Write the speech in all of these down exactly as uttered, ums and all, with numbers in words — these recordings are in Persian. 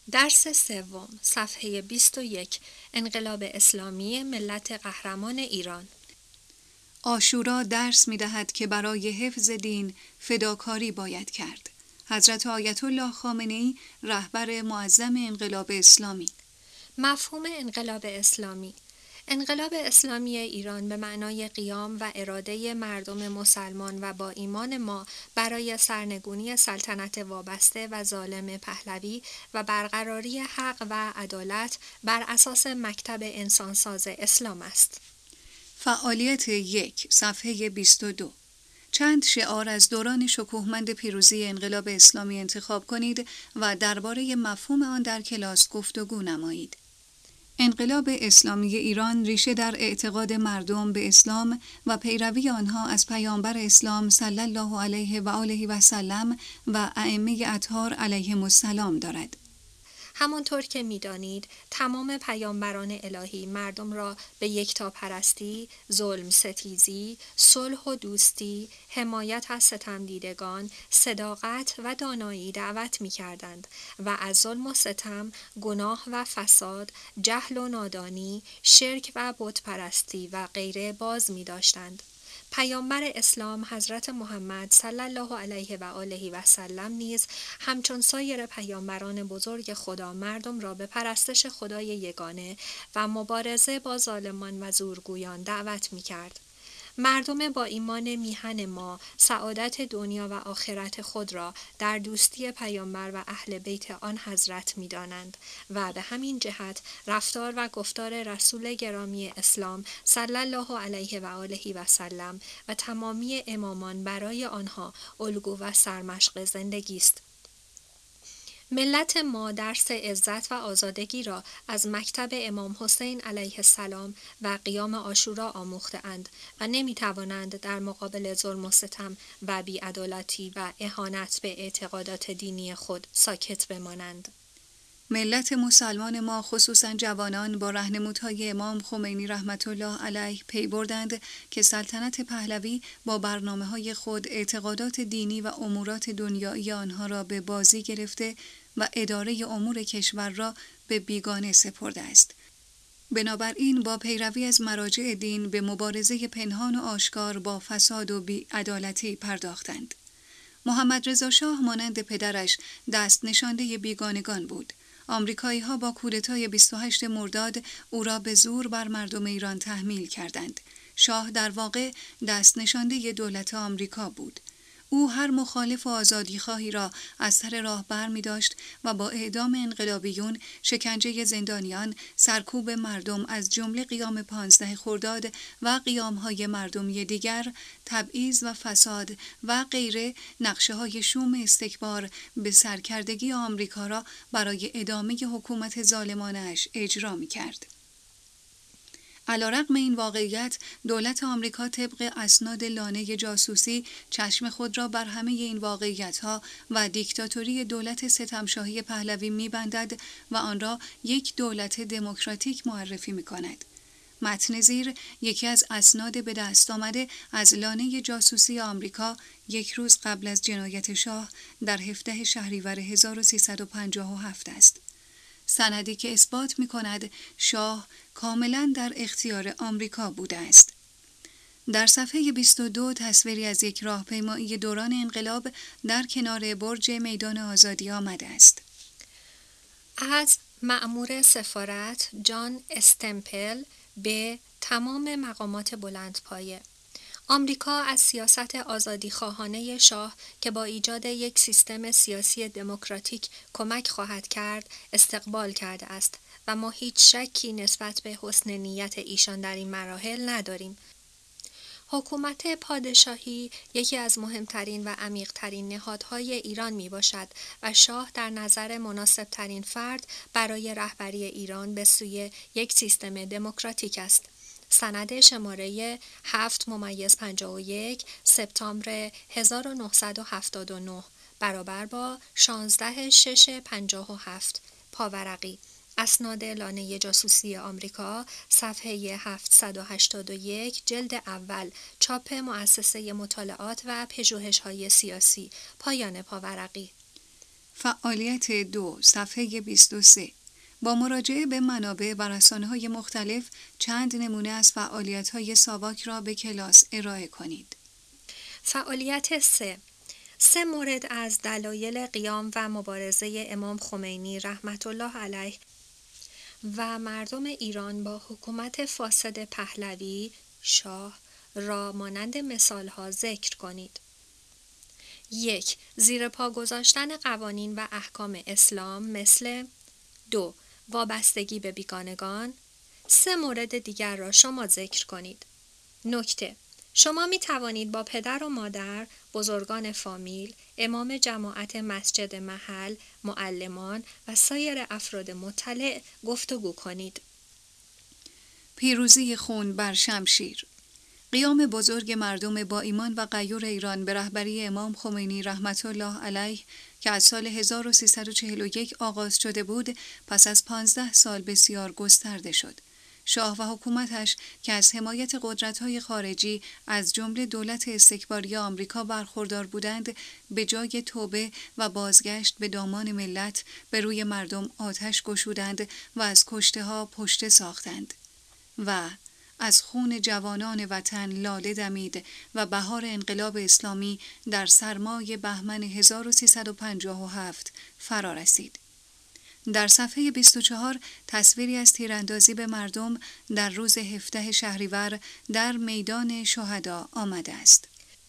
درس سوم، صفحه بیست و یک، انقلاب اسلامی ملت قهرمان ایران. عاشورا درس می دهد که برای حفظ دین فداکاری باید کرد. حضرت آیت الله خامنه‌ای، رهبر معظم انقلاب اسلامی. مفهوم انقلاب اسلامی. انقلاب اسلامی ایران به معنای قیام و اراده مردم مسلمان و با ایمان ما برای سرنگونی سلطنت وابسته و ظالم پهلوی و برقراری حق و عدالت بر اساس مکتب انسانساز اسلام است. فعالیت یک، صفحه بیست و دو. چند شعار از دوران شکوهمند پیروزی انقلاب اسلامی انتخاب کنید و درباره مفهوم آن در کلاس گفتگو نمایید. انقلاب اسلامی ایران ریشه در اعتقاد مردم به اسلام و پیروی آنها از پیامبر اسلام صلی الله علیه و آله و سلم و ائمه اطهار علیهم السلام دارد. همانطور که می‌دانید تمام پیامبران الهی مردم را به یکتاپرستی، ظلم ستیزی، صلح و دوستی، حمایت از ستمدیدگان، صداقت و دانایی دعوت می‌کردند و از ظلم و ستم، گناه و فساد، جهل و نادانی، شرک و بت‌پرستی و غیره باز می‌داشتند. پیامبر اسلام حضرت محمد صلی الله علیه و آله و سلم نیز همچون سایر پیامبران بزرگ خدا مردم را به پرستش خدای یگانه و مبارزه با ظالمان و زورگویان دعوت می‌کرد. مردم با ایمان میهن ما سعادت دنیا و آخرت خود را در دوستی پیامبر و اهل بیت آن حضرت می‌دانند و به همین جهت رفتار و گفتار رسول گرامی اسلام صلی الله علیه و آله و سلم و تمامی امامان برای آنها الگو و سرمشق زندگی است. ملت ما درس عزت و آزادگی را از مکتب امام حسین علیه السلام و قیام عاشورا آموخته‌اند و نمی‌توانند در مقابل ظلم و ستم و بی‌عدالتی و اهانت به اعتقادات دینی خود ساکت بمانند. ملت مسلمان ما خصوصا جوانان با راهنمودهای امام خمینی رحمت الله علیه پی بردند که سلطنت پهلوی با برنامه‌های خود اعتقادات دینی و امورات دنیایی آنها را به بازی گرفته و اداره امور کشور را به بیگانه سپرده است. بنابراین با پیروی از مراجع دین به مبارزه پنهان و آشکار با فساد و بی‌عدالتی پرداختند. محمد رضا شاه مانند پدرش دست نشانده بیگانگان بود. آمریکایی ها با کودتای بیست و هشتم مرداد او را به زور بر مردم ایران تحمیل کردند. شاه در واقع دست نشانده دولت آمریکا بود. او هر مخالف و آزادیخواهی را از سر راه بر می داشت و با اعدام انقلابیون، شکنجه زندانیان، سرکوب مردم از جمله قیام پانزده خرداد و قیام‌های مردمی دیگر، تبعیض و فساد و غیره نقشه های شوم استکبار به سرکردگی آمریکا را برای ادامه حکومت ظالمانش اجرا می کرد. علیرغم این واقعیت، دولت آمریکا طبق اسناد لانه جاسوسی چشم خود را بر همه این واقعیت‌ها و دیکتاتوری دولت ستمشاهی پهلوی می‌بندد و آن را یک دولت دموکراتیک معرفی می‌کند. متن زیر یکی از اسناد به دست آمده از لانه جاسوسی آمریکا یک روز قبل از جنایت شاه در هفدهم شهریور هزار و سیصد و پنجاه و هفت است. سندی که اثبات می‌کند شاه کاملاً در اختیار آمریکا بوده است. در صفحه بیست و دو تصویری از یک راهپیمایی دوران انقلاب در کنار برج میدان آزادی آمده است. از مأمور سفارت جان استمپل به تمام مقامات بلندپایه. آمریکا از سیاست آزادیخواهانه شاه که با ایجاد یک سیستم سیاسی دموکراتیک کمک خواهد کرد استقبال کرده است و ما هیچ شکی نسبت به حسن نیت ایشان در این مراحل نداریم. حکومت پادشاهی یکی از مهمترین و عمیق‌ترین نهادهای ایران می باشد و شاه در نظر مناسبترین فرد برای رهبری ایران به سوی یک سیستم دموکراتیک است. سند شماره هفت ممیز پنجاه و یک سپتامبر هزار و نهصد و هفتاد و نه برابر با شانزده شش پنجاه و هفت پاورقی. اسناد لانه جاسوسی آمریکا، صفحه هفتصد و هشتاد و یک، جلد اول، چاپ مؤسسه مطالعات و پژوهش‌های سیاسی، پایان پاورقی. فعالیت دو، صفحه بیست و سه. با مراجعه به منابع و رسانه‌های مختلف چند نمونه از فعالیت‌های ساواک را به کلاس ارائه کنید. فعالیت سه، سه مورد از دلایل قیام و مبارزه امام خمینی رحمت الله علیه و مردم ایران با حکومت فاسد پهلوی شاه را مانند مثالها ذکر کنید. یک، زیر پا گذاشتن قوانین و احکام اسلام مثل دو، وابستگی به بیگانگان. سه مورد دیگر را شما ذکر کنید. نکته: شما می توانید با پدر و مادر، بزرگان فامیل، امام جماعت مسجد محل، معلمان و سایر افراد مطلع گفتگو کنید. پیروزی خون بر شمشیر. قیام بزرگ مردم با ایمان و غیور ایران به رهبری امام خمینی رحمت الله علیه که از سال هزار و سیصد و چهل و یک آغاز شده بود، پس از پانزده سال بسیار گسترده شد. شاه و حکومتش که از حمایت قدرت‌های خارجی از جمله دولت استکباری آمریکا برخوردار بودند، به جای توبه و بازگشت به دامان ملت به روی مردم آتش گشودند و از کشته‌ها پشته ساختند و از خون جوانان وطن لاله دمید و بهار انقلاب اسلامی در سرمای بهمن هزار و سیصد و پنجاه و هفت فرا رسید. در صفحه بیست و چهار تصویری از تیراندازی به مردم در روز هفدهم شهریور در میدان شهدا آمده است.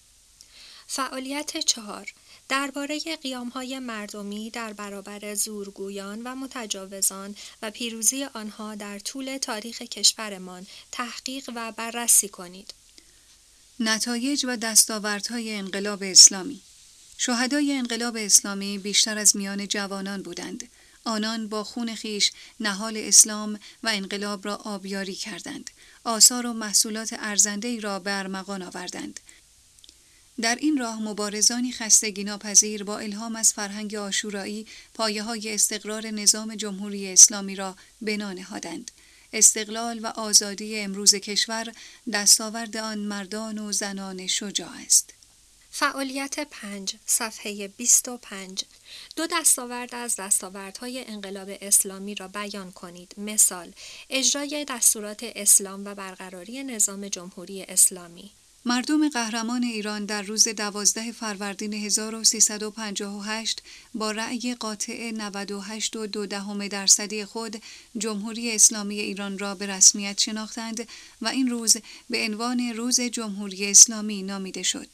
فعالیت چهار، درباره قیام‌های مردمی در برابر زورگویان و متجاوزان و پیروزی آنها در طول تاریخ کشورمان تحقیق و بررسی کنید. نتایج و دستاوردهای انقلاب اسلامی. شهدای انقلاب اسلامی بیشتر از میان جوانان بودند. آنان با خون خیش نهال اسلام و انقلاب را آبیاری کردند. آثار و محصولات ارزنده‌ای را به ارمغان آوردند. در این راه مبارزانی خستگی ناپذیر با الهام از فرهنگ عاشورایی پایه‌های استقرار نظام جمهوری اسلامی را بنا نهادند. استقلال و آزادی امروز کشور دستاورد آن مردان و زنان شجاع است. فعالیت پنج، صفحه بیست و پنج. دو دستاورد از دستاوردهای انقلاب اسلامی را بیان کنید. مثال: اجرای دستورات اسلام و برقراری نظام جمهوری اسلامی. مردم قهرمان ایران در روز دوازده فروردین هزار و سیصد و پنجاه و هشت با رأی قاطع نود و هشت و دو دهم درصدی خود جمهوری اسلامی ایران را به رسمیت شناختند و این روز به عنوان روز جمهوری اسلامی نامیده شد.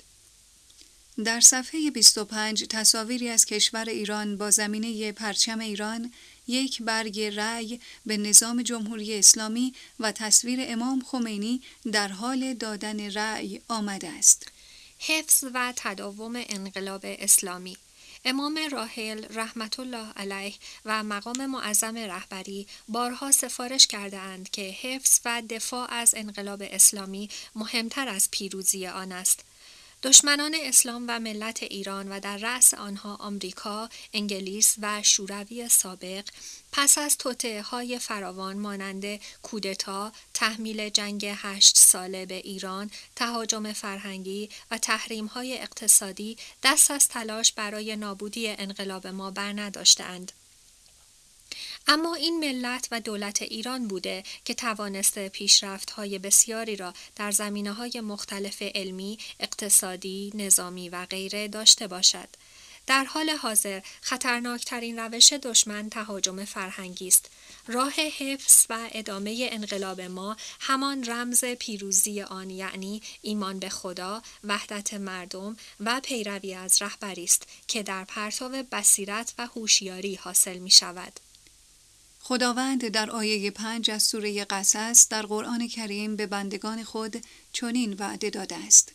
در صفحه بیست و پنج تصاویری از کشور ایران با زمینه پرچم ایران، یک برگ رأی به نظام جمهوری اسلامی و تصویر امام خمینی در حال دادن رأی آمده است. حفظ و تداوم انقلاب اسلامی. امام راحل رحمت الله علیه و مقام معظم رهبری بارها سفارش کرده اند که حفظ و دفاع از انقلاب اسلامی مهمتر از پیروزی آن است. دشمنان اسلام و ملت ایران و در رأس آنها آمریکا، انگلیس و شوروی سابق پس از توطئه‌های فراوان مانند کودتا، تحمیل جنگ هشت ساله به ایران، تهاجم فرهنگی و تحریم‌های اقتصادی دست از تلاش برای نابودی انقلاب ما برنداشته‌اند. اما این ملت و دولت ایران بوده که توانسته پیشرفت‌های بسیاری را در زمینه‌های مختلف علمی، اقتصادی، نظامی و غیره داشته باشد. در حال حاضر خطرناکترین روش دشمن تهاجم فرهنگی است. راه حفظ و ادامه انقلاب ما همان رمز پیروزی آن، یعنی ایمان به خدا، وحدت مردم و پیروی از رهبری است که در پرتو بصیرت و هوشیاری حاصل می شود. خداوند در آیه پنج از سوره قصص در قرآن کریم به بندگان خود چنین وعده داده است: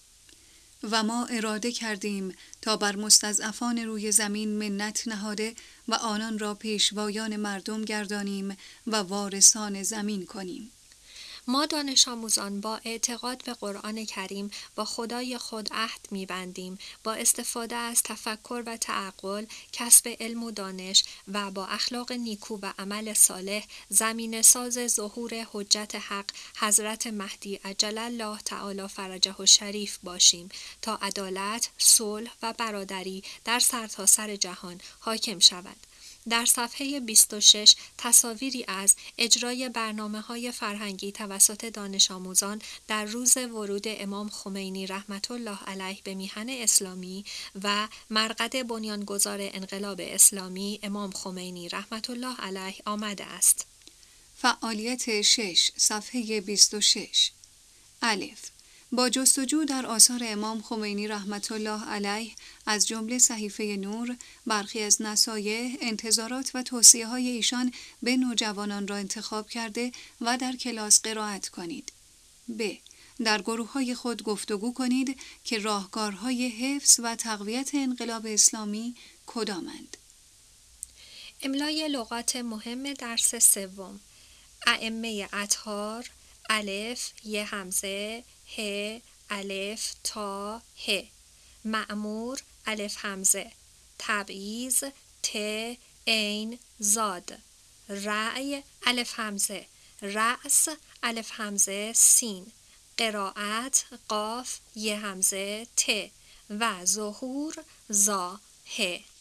و ما اراده کردیم تا بر مستضعفان روی زمین منت نهاده و آنان را پیشوایان مردم گردانیم و وارثان زمین کنیم. ما دانش آموزان با اعتقاد به قرآن کریم با خدای خود عهد می‌بندیم با استفاده از تفکر و تعقل، کسب علم و دانش و با اخلاق نیکو و عمل صالح زمینه ساز ظهور حجت حق حضرت مهدی عجل الله تعالی فرجه الشریف باشیم تا عدالت، صلح و برادری در سرتاسر جهان حاکم شود. در صفحه بیست و شش تصاویری از اجرای برنامه‌های فرهنگی توسط دانش آموزان در روز ورود امام خمینی رحمت الله علیه به میهن اسلامی و مرقد بنیانگذار انقلاب اسلامی امام خمینی رحمت الله علیه آمده است. فعالیت شش، صفحه بیست و شش. الف. با جستجو در آثار امام خمینی رحمت الله علیه از جمله صحیفه نور، برخی از نصایح، انتظارات و توصیه‌های ایشان به نوجوانان را انتخاب کرده و در کلاس قرائت کنید. ب. در گروه‌های خود گفتگو کنید که راهکارهای حفظ و تقویت انقلاب اسلامی کدامند. املای لغات مهم درس سوم. ائمه اطهار، الف ی همزه ه الف تا ه، مأمور الف همزه، تبعیض ت عین زاد، رأی الف همزه، رأس الف همزه سین، قرائت قاف ی همزه ت و ظهور زا ه.